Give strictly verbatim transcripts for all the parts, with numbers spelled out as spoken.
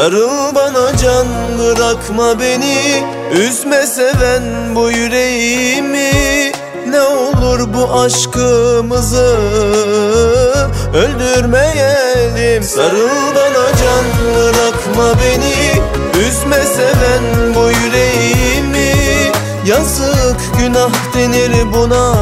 Sarıl bana can, bırakma beni, üzme seven bu yüreğimi. Ne olur bu aşkımızı öldürmeyelim. Sarıl bana can, bırakma beni, üzme seven bu yüreğimi. Yazık günah denir buna,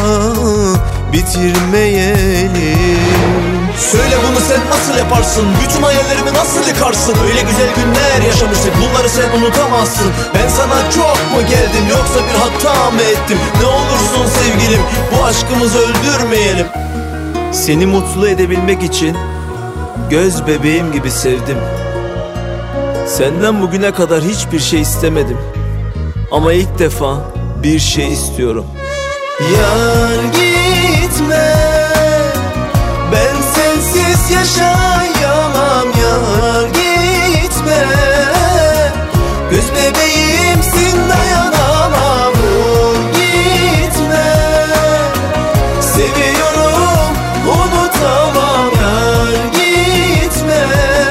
bitirmeyelim. Söyle bunu sen nasıl yaparsın? Bütün hayallerimi nasıl yıkarsın? Öyle güzel günler yaşamıştık, bunları sen unutamazsın. Ben sana çok mu geldim, yoksa bir hata mı ettim? Ne olursun sevgilim, bu aşkımızı öldürmeyelim. Seni mutlu edebilmek için göz bebeğim gibi sevdim. Senden bugüne kadar hiçbir şey istemedim, ama ilk defa bir şey istiyorum. Yar gitme, ben sensiz yaşayamam. Yar gitme, göz bebeğimsin, dayanamam. Vur gitme, seviyorum, unutamam. Yar gitme,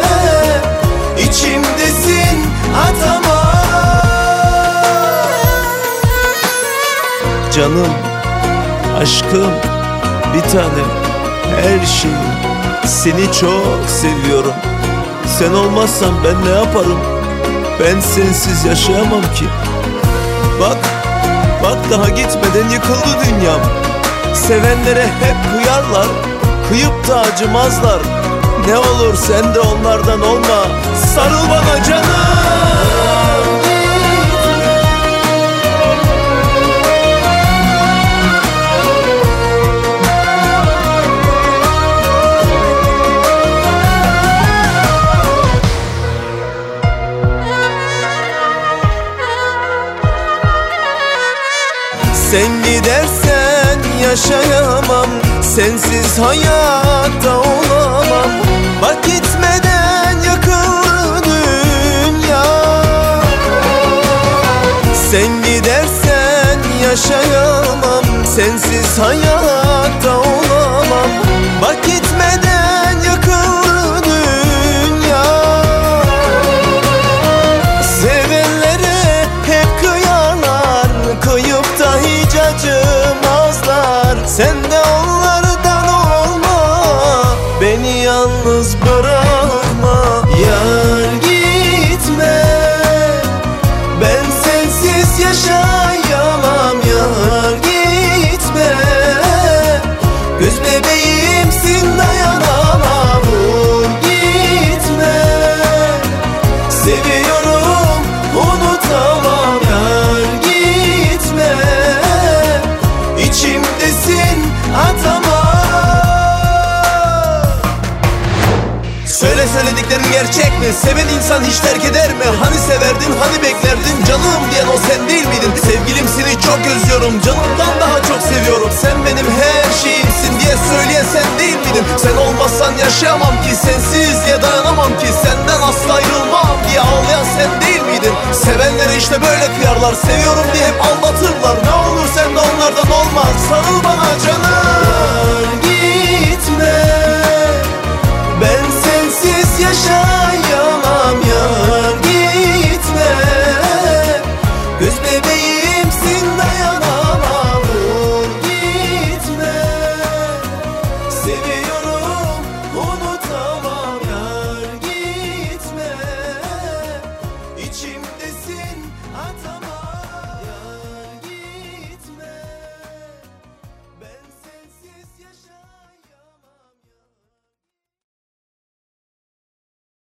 içimdesin, atamam. Canım, aşkım, bir tanem, her şeyim, seni çok seviyorum. Sen olmazsan ben ne yaparım? Ben sensiz yaşayamam ki. Bak, bak daha gitmeden yıkıldı dünyam. Sevenlere hep kıyarlar, kıyıp da acımazlar. Ne olur sen de onlardan olma. Sarıl bana canım. Sen gidersen yaşayamam, sensiz hayatta olamam. Bak gitmeden yakıldı dünya. Sen gidersen yaşayamam, sensiz hayatta olamam. Bak gitmeden yakıldı dünya. Sevenlere hep kıyarlar, kıyıp da hiç acımazlar. Sen de onlardan olma, beni yalnız bırakma. Yar gitme, ben sensiz yaşayamam. Yar gitme, göz bebeğimsin, dayanamam. Vur gitme, seviyorum, unutamam. Yar gitme, İçimdesin, atamam. Söyle söylediklerin gerçek mi? Seven insan hiç terk eder mi? Hani severdin, hani beklerdin? Canım diyen o sen değil miydin? Sevgilim seni çok özlüyorum, canımdan daha çok seviyorum. Sen benim her şeyimsin diye söyleyen sen değil miydin? Sen olmazsan yaşayamam ki, sensiz diye dayanamam ki. Senden asla ayrılmam diye ağlayan sen değil miydin? Sevenlere işte böyle kıyarlar, seviyorum diye hep aldatırlar. Ne olur sen de onlardan olma. Sarıl bana canım.